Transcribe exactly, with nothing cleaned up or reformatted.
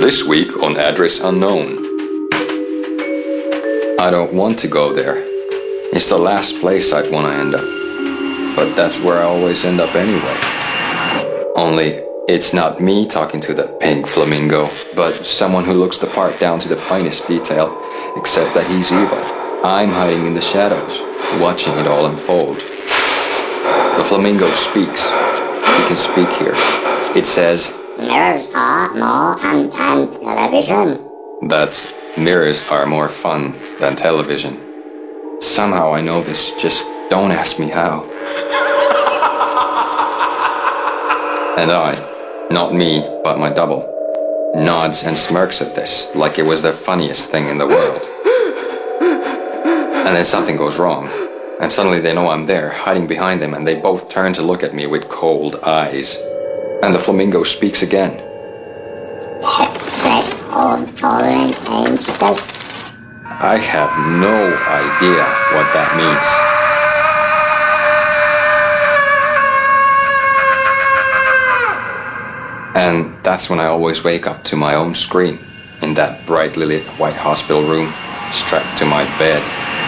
This week on Address Unknown. I don't want to go there. It's the last place I'd want to end up. But that's where I always end up anyway. Only, it's not me talking to the pink flamingo, but someone who looks the part down to the finest detail, except that he's evil. I'm hiding in the shadows, watching it all unfold. The flamingo speaks. He can speak here. It says, mirrors are more fun than television. That's, mirrors are more fun than television. Somehow I know this, just don't ask me how. And I, not me, but my double, nods and smirks at this like it was the funniest thing in the world. And then something goes wrong, and suddenly they know I'm there, hiding behind them, and they both turn to look at me with cold eyes. And the flamingo speaks again. Threshold tolerant angels. I have no idea what that means. And that's when I always wake up to my own scream in that brightly lit white hospital room, strapped to my bed.